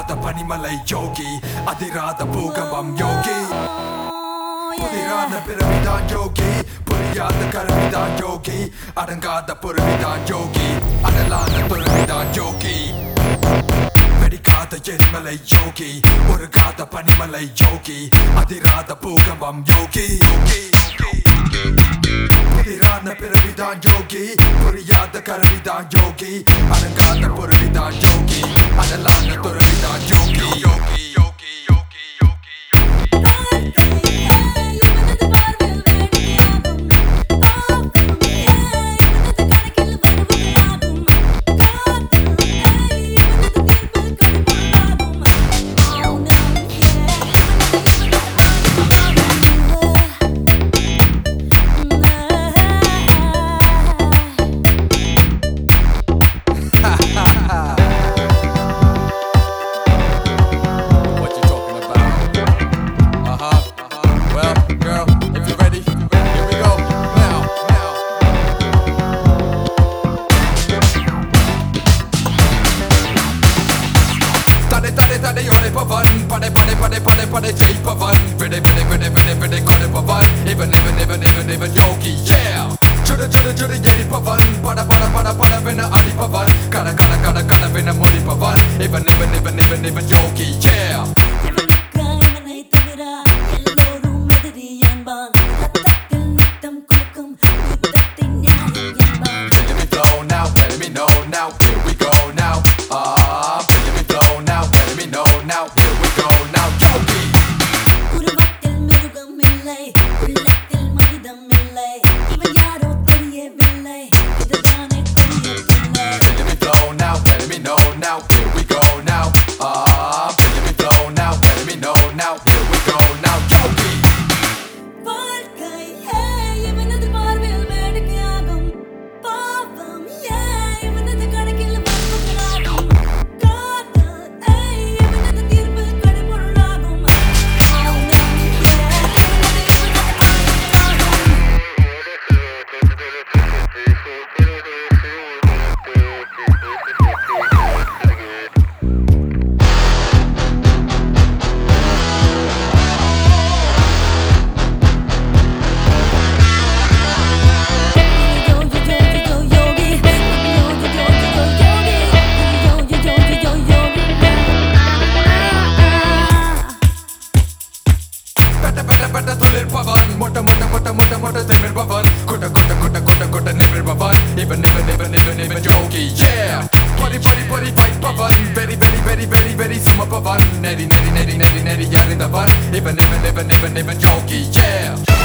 அடங்காத பனிமலை யோகி அதிராத பூகம்பம் யோகி புதிரான பிறவிதான் யோகி புரியாத கருவிதான் யோகி அடங்காத பொருவிதான் யோகி அடலான துறவிதான் யோகி வெடிக்காத எரிமலை யோகி ஒரு காத பனிமலை யோகி அதிராத பூகம்பம் யோகி புதிரான பிறவிதான் யோகி புரியாத கருவிதான் யோகி அடங்காத பொருவிதான் யோகி அடலான துறவிதான் யோகி யோகி யோகி யோகி Pade jaipavan vede kodepavan even yogi yeah juda yeripavan pada vena adipavan kada vena modipavan even yogi yeah Let me flow now, let me know now, here we go now. Let me flow now, let me know now, here we go now, yogi. உருவத்தில் மிருகம் இல்லை உள்ளத்தில் மனிதம் இல்லை இவன் யாரோ தெரியவில்லை இதுதானே தெரியவில்லை Let me flow now, let me know now, here we go now. Let me flow now, let me know now, here we go now, yogi. வாழ்க்கை இவனது பார்வையில் வேடிக்கையாகும் பாவம் இவனது கணக்கில் வன்புகளாகும் காதல் இவனது தீர்ப்பில் கடைபொருளாகும் Better tulir pavan mota temir pavan kota nimir pavan even yogi yeah pari fight pavan very suma pavan neri yarindavan even yogi yeah